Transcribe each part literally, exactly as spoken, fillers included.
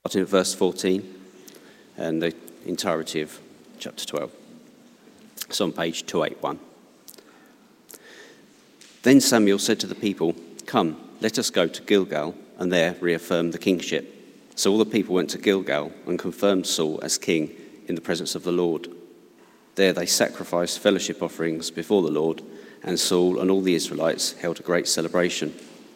Starting at verse fourteen and the entirety of chapter twelve. It's on page two eighty-one. Then Samuel said to the people, "Come, let us go to Gilgal and there reaffirm the kingship." So all the people went to Gilgal and confirmed Saul as king in the presence of the Lord. There they sacrificed fellowship offerings before the Lord, and Saul and all the Israelites held a great celebration.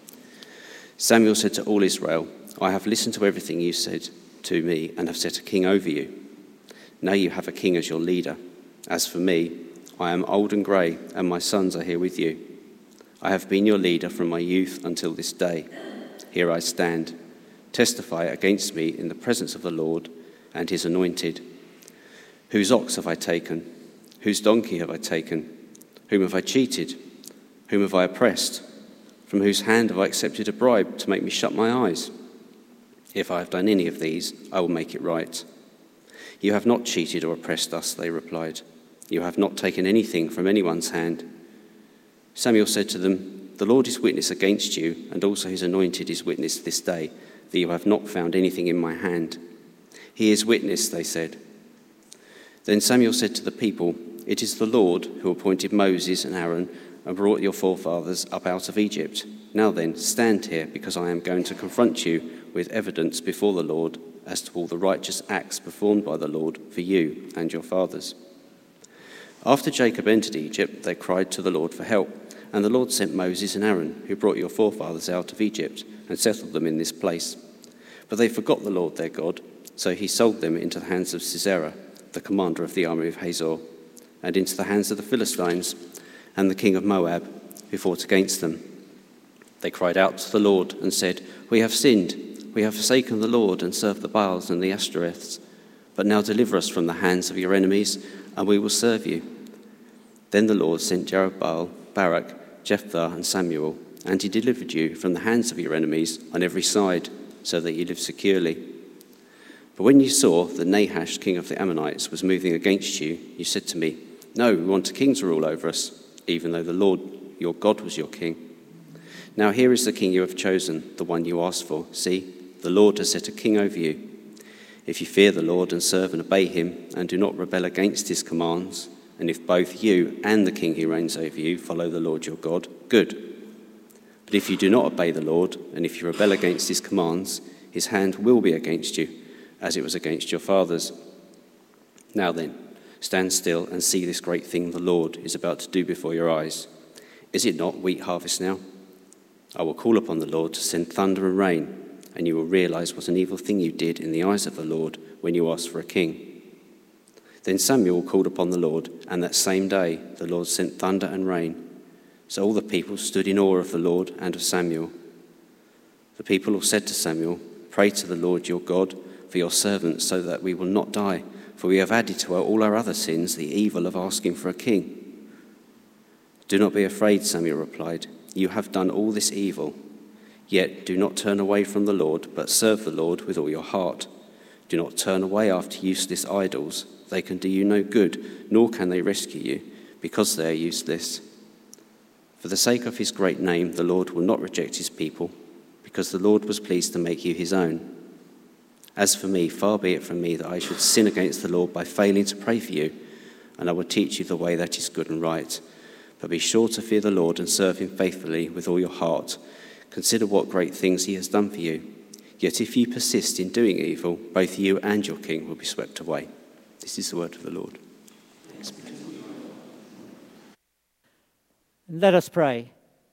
Samuel said to all Israel, "I have listened to everything you said to me and have set a king over you. Now you have a king as your leader. As for me, I am old and grey, and my sons are here with you. I have been your leader from my youth until this day. Here I stand. Testify against me in the presence of the Lord and his anointed. Whose ox have I taken? Whose donkey have I taken? Whom have I cheated? Whom have I oppressed? From whose hand have I accepted a bribe to make me shut my eyes? If I have done any of these, I will make it right." "You have not cheated or oppressed us," they replied. "You have not taken anything from anyone's hand." Samuel said to them, "The Lord is witness against you, and also his anointed is witness this day, that you have not found anything in my hand." "He is witness," they said. Then Samuel said to the people, "It is the Lord who appointed Moses and Aaron and brought your forefathers up out of Egypt. Now then, stand here, because I am going to confront you with evidence before the Lord as to all the righteous acts performed by the Lord for you and your fathers." After Jacob entered Egypt, they cried to the Lord for help, and the Lord sent Moses and Aaron, who brought your forefathers out of Egypt and settled them in this place. But they forgot the Lord their God, so he sold them into the hands of Sisera, the commander of the army of Hazor, and into the hands of the Philistines and the king of Moab, who fought against them. They cried out to the Lord and said, "We have sinned. We have forsaken the Lord and served the Baals and the Ashtoreths. But now deliver us from the hands of your enemies, and we will serve you." Then the Lord sent Jerubbaal, Barak, Jephthah, and Samuel, and he delivered you from the hands of your enemies on every side, so that you live securely. But when you saw that Nahash, king of the Ammonites, was moving against you, you said to me, "No, we want a king to rule over us, even though the Lord your God was your king. Now here is the king you have chosen, the one you asked for. See, the Lord has set a king over you. If you fear the Lord and serve and obey him, and do not rebel against his commands, and if both you and the king who reigns over you follow the Lord your God, good. But if you do not obey the Lord, and if you rebel against his commands, his hand will be against you, as it was against your fathers. Now then, stand still and see this great thing the Lord is about to do before your eyes. Is it not wheat harvest now? I will call upon the Lord to send thunder and rain, and you will realize what an evil thing you did in the eyes of the Lord when you asked for a king." Then Samuel called upon the Lord, and that same day the Lord sent thunder and rain. So all the people stood in awe of the Lord and of Samuel. The people all said to Samuel, "Pray to the Lord your God for your servants, so that we will not die, for we have added to all our other sins the evil of asking for a king." "Do not be afraid," Samuel replied. "You have done all this evil. Yet do not turn away from the Lord, but serve the Lord with all your heart. Do not turn away after useless idols. They can do you no good, nor can they rescue you, because they are useless. For the sake of his great name, the Lord will not reject his people, because the Lord was pleased to make you his own. As for me, far be it from me that I should sin against the Lord by failing to pray for you, and I will teach you the way that is good and right. But be sure to fear the Lord and serve him faithfully with all your heart. Consider what great things he has done for you. Yet if you persist in doing evil, both you and your king will be swept away." This is the word of the Lord. Thanks be to God. Let us pray.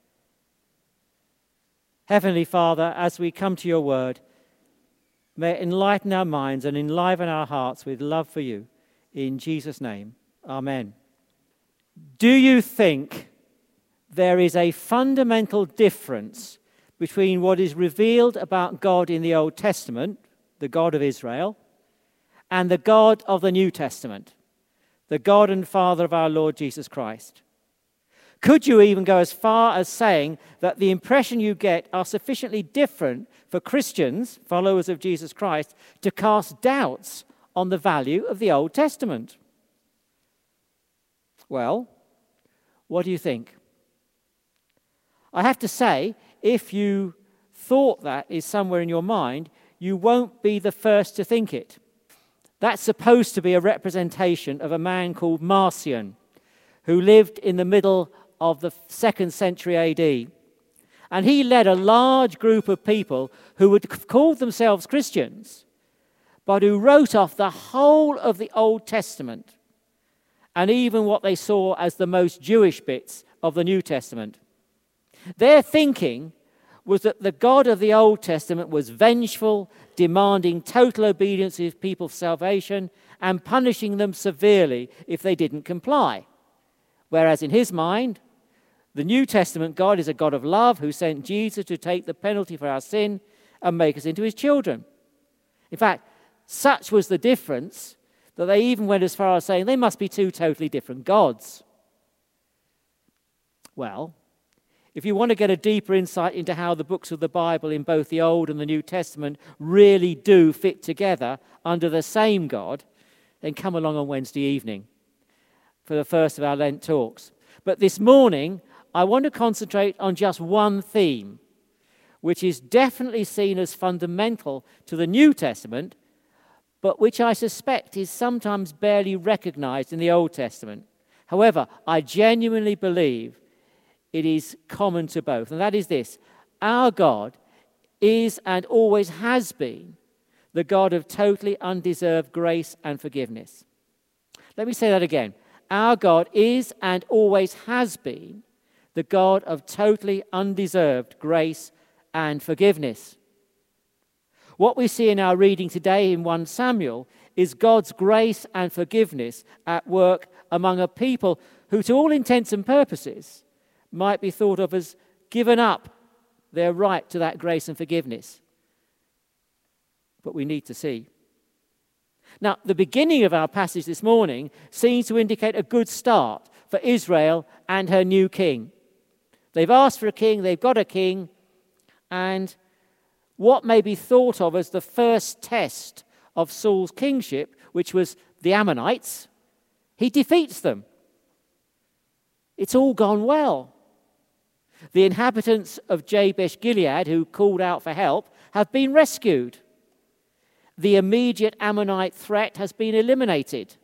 Heavenly Father, as we come to your word, may it enlighten our minds and enliven our hearts with love for you. In Jesus' name, amen. Do you think there is a fundamental difference between what is revealed about God in the Old Testament, the God of Israel, and the God of the New Testament, the God and Father of our Lord Jesus Christ? Could you even go as far as saying that the impression you get are sufficiently different for Christians, followers of Jesus Christ, to cast doubts on the value of the Old Testament? Well, what do you think? I have to say, if you thought that is somewhere in your mind, you won't be the first to think it. That's supposed to be a representation of a man called Marcion, who lived in the middle of the second century A D. And he led a large group of people who would have called themselves Christians, but who wrote off the whole of the Old Testament and even what they saw as the most Jewish bits of the New Testament. Their thinking was that the God of the Old Testament was vengeful, demanding total obedience of people's salvation and punishing them severely if they didn't comply. Whereas in his mind, the New Testament God is a God of love who sent Jesus to take the penalty for our sin and make us into his children. In fact, such was the difference that they even went as far as saying they must be two totally different gods. Well, if you want to get a deeper insight into how the books of the Bible in both the Old and the New Testament really do fit together under the same God, then come along on Wednesday evening for the first of our Lent talks. But this morning, I want to concentrate on just one theme, which is definitely seen as fundamental to the New Testament, but which I suspect is sometimes barely recognized in the Old Testament. However, I genuinely believe it is common to both, and that is this: our God is and always has been the God of totally undeserved grace and forgiveness. Let me say that again. Our God is and always has been the God of totally undeserved grace and forgiveness. What we see in our reading today in First Samuel is God's grace and forgiveness at work among a people who, to all intents and purposes, might be thought of as given up their right to that grace and forgiveness. But we need to see. Now, the beginning of our passage this morning seems to indicate a good start for Israel and her new king. They've asked for a king, they've got a king, and what may be thought of as the first test of Saul's kingship, which was the Ammonites, he defeats them. It's all gone well. The inhabitants of Jabesh Gilead, who called out for help, have been rescued. The immediate Ammonite threat has been eliminated.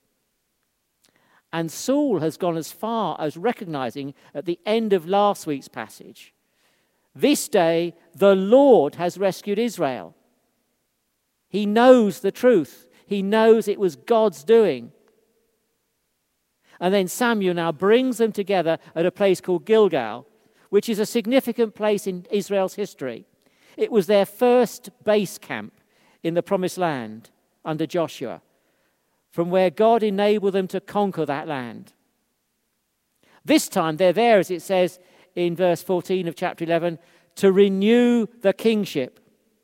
And Saul has gone as far as recognizing at the end of last week's passage, this day the Lord has rescued Israel. He knows the truth. He knows it was God's doing. And then Samuel now brings them together at a place called Gilgal, which is a significant place in Israel's history. It was their first base camp in the Promised Land under Joshua, from where God enabled them to conquer that land. This time they're there, as it says in verse fourteen of chapter eleven, to renew the kingship.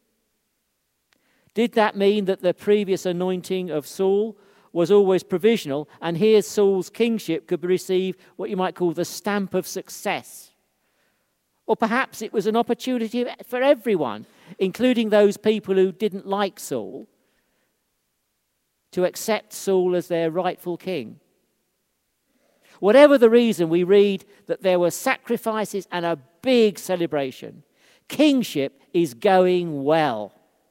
Did that mean that the previous anointing of Saul was always provisional, and here Saul's kingship could receive what you might call the stamp of success? Or perhaps it was an opportunity for everyone, including those people who didn't like Saul, to accept Saul as their rightful king. Whatever the reason, we read that there were sacrifices and a big celebration. Kingship is going well.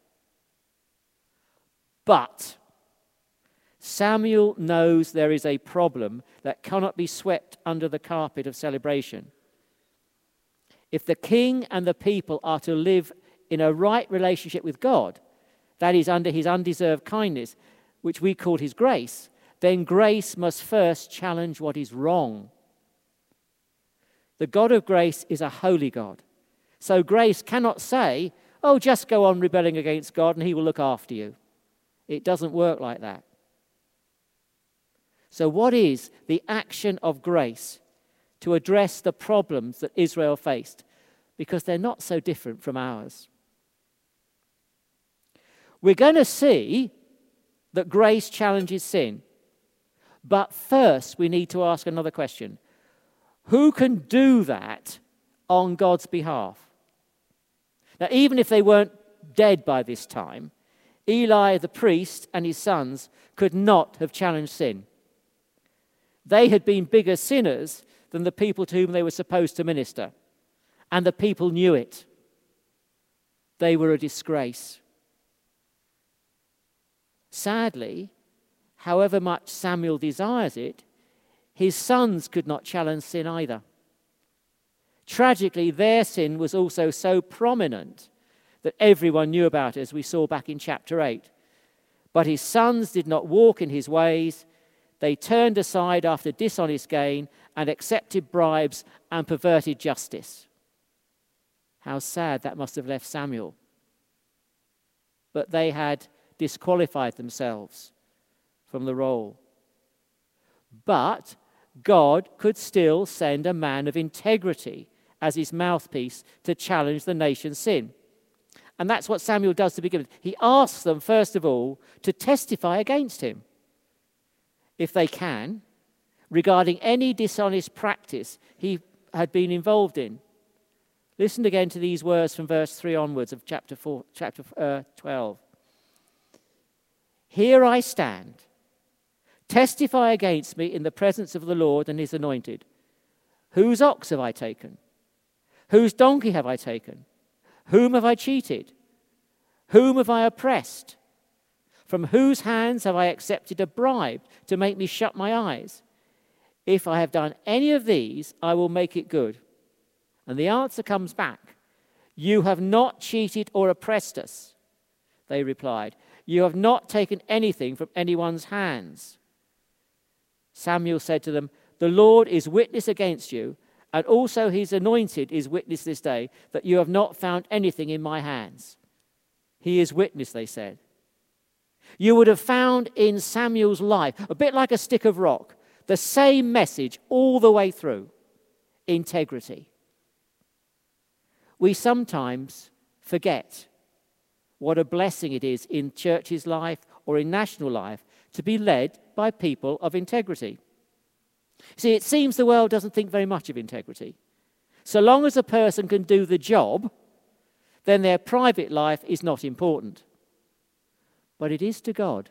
But Samuel knows there is a problem that cannot be swept under the carpet of celebration. If the king and the people are to live in a right relationship with God, that is under his undeserved kindness, which we call his grace, then grace must first challenge what is wrong. The God of grace is a holy God. So grace cannot say, oh, just go on rebelling against God and he will look after you. It doesn't work like that. So what is the action of grace to address the problems that Israel faced? Because they're not so different from ours. We're going to see that grace challenges sin. But first, we need to ask another question. Who can do that on God's behalf? Now, even if they weren't dead by this time, Eli the priest and his sons could not have challenged sin. They had been bigger sinners than the people to whom they were supposed to minister. And the people knew it. They were a disgrace. Sadly, however much Samuel desires it, his sons could not challenge sin either. Tragically, their sin was also so prominent that everyone knew about it, as we saw back in chapter eight. But his sons did not walk in his ways. They turned aside after dishonest gain and accepted bribes and perverted justice. How sad that must have left Samuel. But they had disqualified themselves from the role. But God could still send a man of integrity as his mouthpiece to challenge the nation's sin. And that's what Samuel does to begin with. He asks them, first of all, to testify against him, if they can, regarding any dishonest practice he had been involved in. Listen again to these words from verse three onwards of chapter four, chapter uh, twelve. Here I stand. Testify against me in the presence of the Lord and his anointed. Whose ox have I taken? Whose donkey have I taken? Whom have I cheated? Whom have I oppressed? From whose hands have I accepted a bribe to make me shut my eyes? If I have done any of these, I will make it good. And the answer comes back. You have not cheated or oppressed us. They replied. You have not taken anything from anyone's hands. Samuel said to them, the Lord is witness against you, and also his anointed is witness this day, that you have not found anything in my hands. He is witness, they said. You would have found in Samuel's life, a bit like a stick of rock, the same message all the way through: integrity. We sometimes forget what a blessing it is in church's life or in national life to be led by people of integrity. See, it seems the world doesn't think very much of integrity. So long as a person can do the job, then their private life is not important. But it is to God.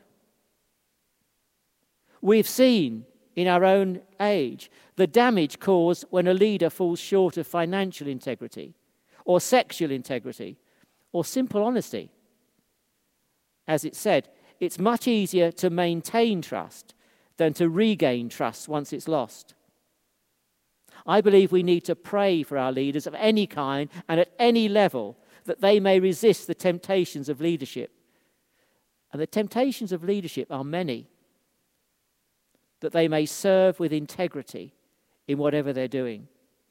We've seen in our own age the damage caused when a leader falls short of financial integrity or sexual integrity or simple honesty. As it said, it's much easier to maintain trust than to regain trust once it's lost. I believe we need to pray for our leaders of any kind and at any level that they may resist the temptations of leadership. And the temptations of leadership are many. That they may serve with integrity in whatever they're doing.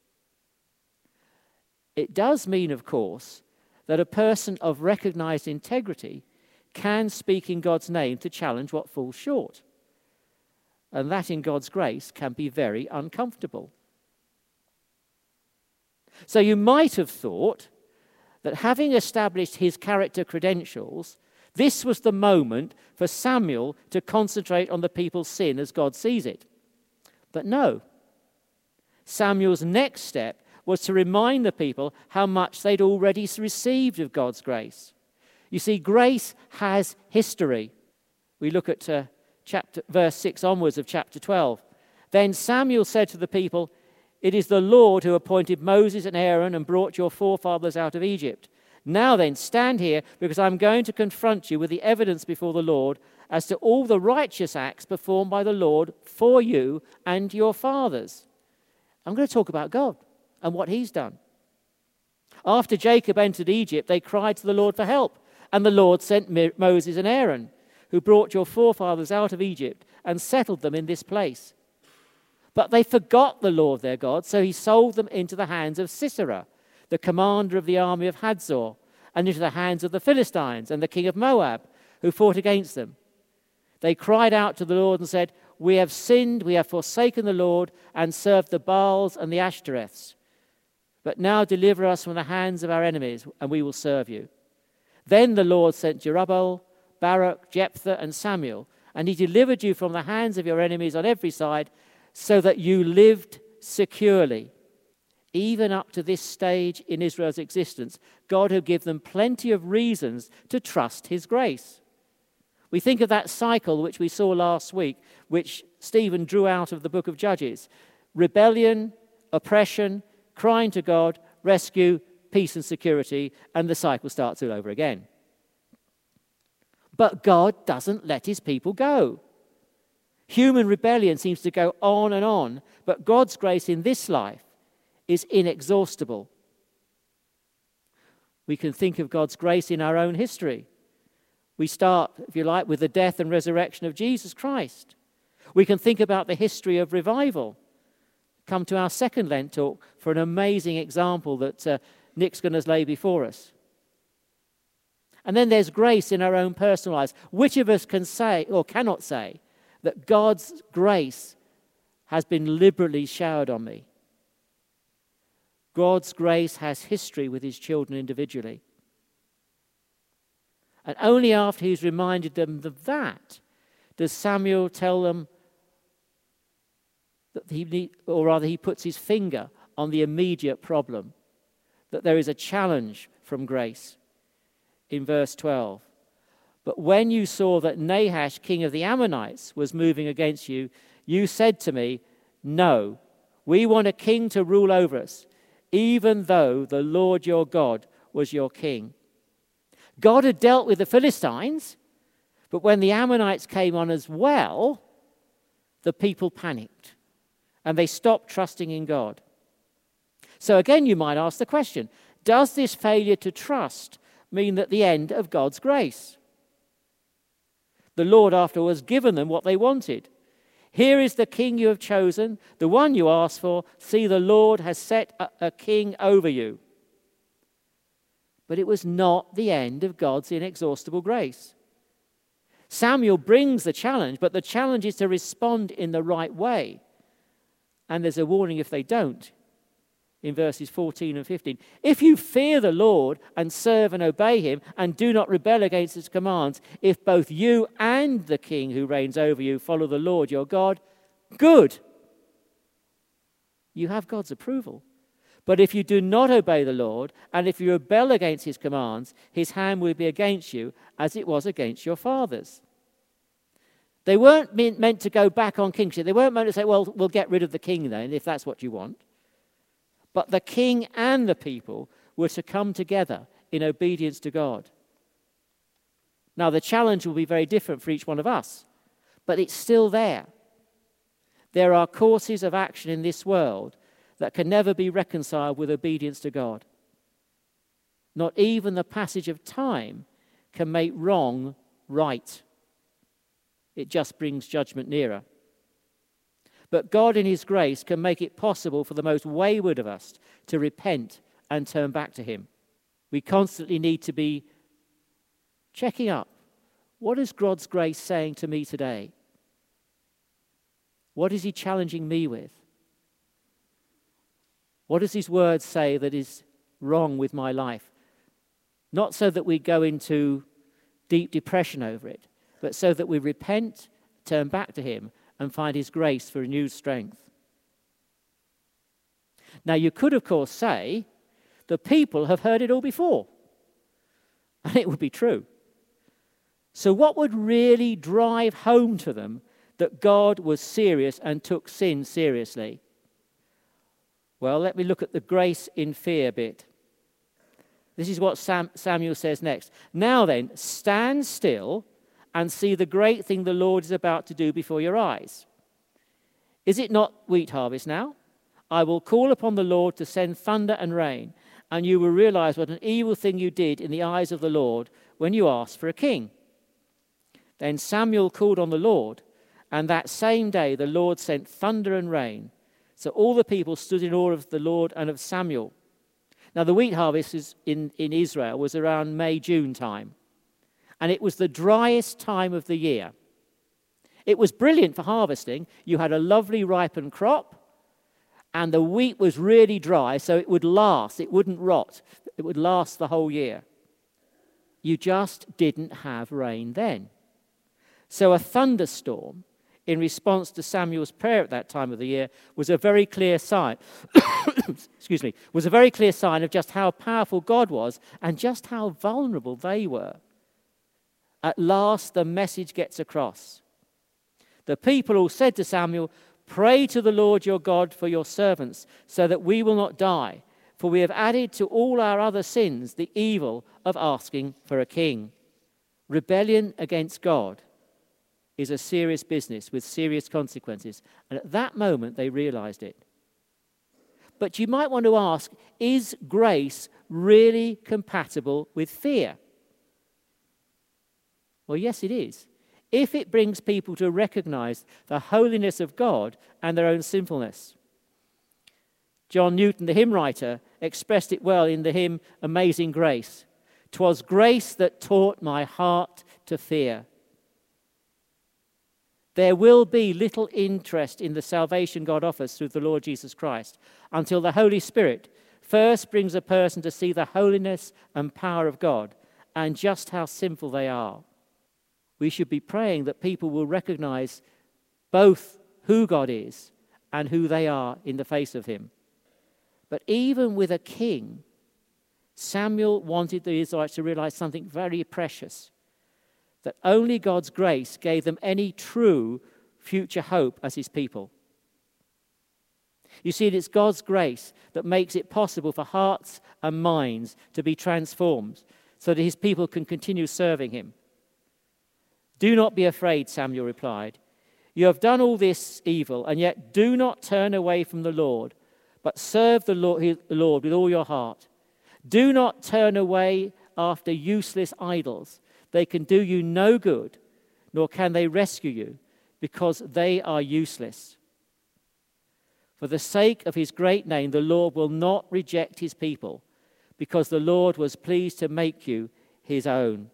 It does mean, of course, that a person of recognized integrity can speak in God's name to challenge what falls short. And that, in God's grace, can be very uncomfortable. So you might have thought that having established his character credentials, this was the moment for Samuel to concentrate on the people's sin as God sees it. But no. Samuel's next step was to remind the people how much they'd already received of God's grace. You see, grace has history. We look at uh, chapter, verse six onwards of chapter twelve. Then Samuel said to the people, it is the Lord who appointed Moses and Aaron and brought your forefathers out of Egypt. Now then, stand here, because I'm going to confront you with the evidence before the Lord as to all the righteous acts performed by the Lord for you and your fathers. I'm going to talk about God and what he's done. After Jacob entered Egypt, they cried to the Lord for help, and the Lord sent Moses and Aaron, who brought your forefathers out of Egypt and settled them in this place. But they forgot the Lord their God, so he sold them into the hands of Sisera, the commander of the army of Hadzor, and into the hands of the Philistines and the king of Moab, who fought against them. They cried out to the Lord and said, we have sinned, we have forsaken the Lord, and served the Baals and the Ashtoreths. But now deliver us from the hands of our enemies, and we will serve you. Then the Lord sent Jerubbaal, Barak, Jephthah, and Samuel, and he delivered you from the hands of your enemies on every side, so that you lived securely. Even up to this stage in Israel's existence, God had given them plenty of reasons to trust his grace. We think of that cycle which we saw last week, which Stephen drew out of the book of Judges. Rebellion, oppression, crying to God, rescue, peace and security, and the cycle starts all over again. But God doesn't let his people go. Human rebellion seems to go on and on, but God's grace in this life is inexhaustible. We can think of God's grace in our own history. We start, if you like, with the death and resurrection of Jesus Christ. We can think about the history of revival. Come to our second Lent talk for an amazing example that uh, Nick's going to lay before us. And then there's grace in our own personal lives. Which of us can say or cannot say that God's grace has been liberally showered on me? God's grace has history with his children individually. And only after he's reminded them of that does Samuel tell them that he need, or rather he puts his finger on the immediate problem, that there is a challenge from grace. In verse twelve, but when you saw that Nahash, king of the Ammonites, was moving against you, you said to me, no, we want a king to rule over us, even though the Lord your God was your king. God had dealt with the Philistines, but when the Ammonites came on as well, the people panicked and they stopped trusting in God. So again, you might ask the question, does this failure to trust mean that the end of God's grace? The Lord afterwards given them what they wanted. Here is the king you have chosen, the one you asked for. See, the Lord has set a, a king over you. But it was not the end of God's inexhaustible grace. Samuel brings the challenge, but the challenge is to respond in the right way. And there's a warning if they don't. In verses fourteen and fifteen. If you fear the Lord and serve and obey him and do not rebel against his commands, if both you and the king who reigns over you follow the Lord your God, good. You have God's approval. But if you do not obey the Lord and if you rebel against his commands, his hand will be against you as it was against your fathers. They weren't meant to go back on kingship. They weren't meant to say, well, we'll get rid of the king then if that's what you want. But the king and the people were to come together in obedience to God. Now, the challenge will be very different for each one of us, but it's still there. There are courses of action in this world that can never be reconciled with obedience to God. Not even the passage of time can make wrong right. It just brings judgment nearer. But God in his grace can make it possible for the most wayward of us to repent and turn back to him. We constantly need to be checking up. What is God's grace saying to me today? What is he challenging me with? What does his word say that is wrong with my life? Not so that we go into deep depression over it, but so that we repent, turn back to him, and find his grace for renewed strength. Now, you could, of course, say the people have heard it all before. And it would be true. So what would really drive home to them that God was serious and took sin seriously? Well, let me look at the grace in fear bit. This is what Sam, Samuel says next. Now then, stand still and see the great thing the Lord is about to do before your eyes. Is it not wheat harvest now? I will call upon the Lord to send thunder and rain, and you will realize what an evil thing you did in the eyes of the Lord when you asked for a king. Then Samuel called on the Lord, and that same day the Lord sent thunder and rain. So all the people stood in awe of the Lord and of Samuel. Now the wheat harvest is in, in Israel was around May, June time. And it was the driest time of the year. It was brilliant for harvesting. You had a lovely ripened crop, and the wheat was really dry, so it would last. It wouldn't rot. It would last the whole year. You just didn't have rain then. So a thunderstorm, in response to Samuel's prayer at that time of the year, was a very clear sign. excuse me, was a very clear sign of just how powerful God was and just how vulnerable they were. At last, the message gets across. The people all said to Samuel, "Pray to the Lord your God for your servants, so that we will not die, for we have added to all our other sins the evil of asking for a king." Rebellion against God is a serious business with serious consequences. And at that moment, they realized it. But you might want to ask, is grace really compatible with fear? Well, yes, it is. If it brings people to recognize the holiness of God and their own sinfulness. John Newton, the hymn writer, expressed it well in the hymn Amazing Grace. "'Twas grace that taught my heart to fear." There will be little interest in the salvation God offers through the Lord Jesus Christ until the Holy Spirit first brings a person to see the holiness and power of God and just how sinful they are. We should be praying that people will recognize both who God is and who they are in the face of him. But even with a king, Samuel wanted the Israelites to realize something very precious, that only God's grace gave them any true future hope as his people. You see, it's God's grace that makes it possible for hearts and minds to be transformed so that his people can continue serving him. "Do not be afraid," Samuel replied. "You have done all this evil, and yet do not turn away from the Lord, but serve the Lord with all your heart. Do not turn away after useless idols. They can do you no good, nor can they rescue you, because they are useless. For the sake of his great name, the Lord will not reject his people, because the Lord was pleased to make you his own."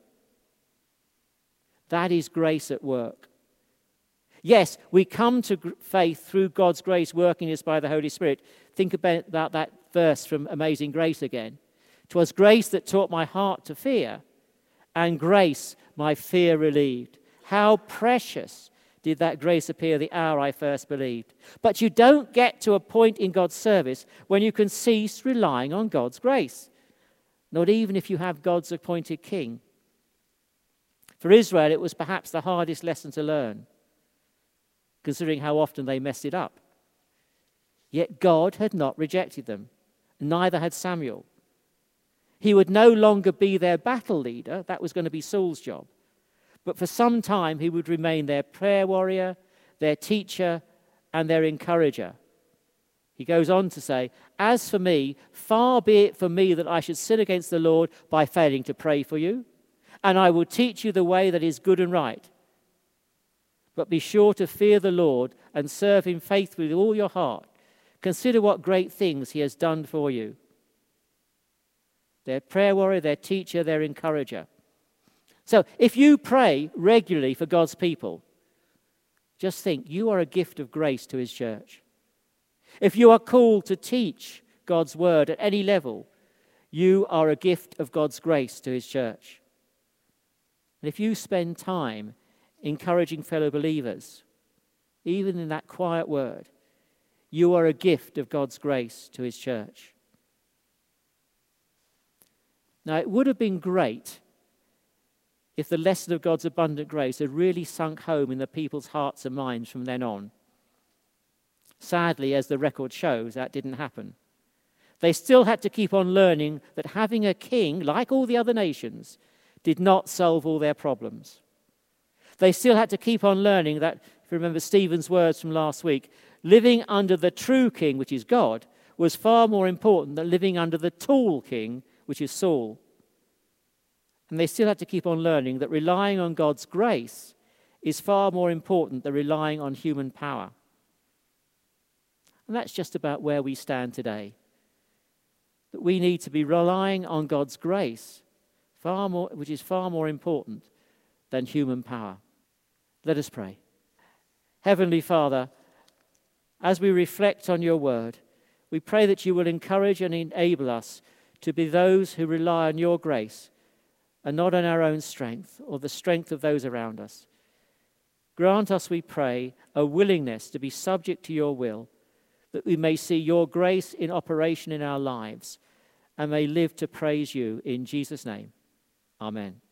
That is grace at work. Yes, we come to faith through God's grace working us by the Holy Spirit. Think about that verse from Amazing Grace again. "'Twas grace that taught my heart to fear, and grace my fear relieved. How precious did that grace appear the hour I first believed." But you don't get to a point in God's service when you can cease relying on God's grace. Not even if you have God's appointed king. For Israel, it was perhaps the hardest lesson to learn, considering how often they messed it up. Yet God had not rejected them, neither had Samuel. He would no longer be their battle leader. That was going to be Saul's job. But for some time, he would remain their prayer warrior, their teacher, and their encourager. He goes on to say, "As for me, far be it from me that I should sin against the Lord by failing to pray for you. And I will teach you the way that is good and right. But be sure to fear the Lord and serve him faithfully with all your heart. Consider what great things he has done for you." Their prayer warrior, their teacher, their encourager. So if you pray regularly for God's people, just think you are a gift of grace to his church. If you are called to teach God's word at any level, you are a gift of God's grace to his church. And if you spend time encouraging fellow believers, even in that quiet word, you are a gift of God's grace to his church. Now, it would have been great if the lesson of God's abundant grace had really sunk home in the people's hearts and minds from then on. Sadly, as the record shows, that didn't happen. They still had to keep on learning that having a king, like all the other nations, did not solve all their problems. They still had to keep on learning that, if you remember Stephen's words from last week, living under the true king, which is God, was far more important than living under the tool king, which is Saul. And they still had to keep on learning that relying on God's grace is far more important than relying on human power. And that's just about where we stand today. That we need to be relying on God's grace, far more, which is far more important than human power. Let us pray. Heavenly Father, as we reflect on your word, we pray that you will encourage and enable us to be those who rely on your grace and not on our own strength or the strength of those around us. Grant us, we pray, a willingness to be subject to your will, that we may see your grace in operation in our lives and may live to praise you in Jesus' name. Amen.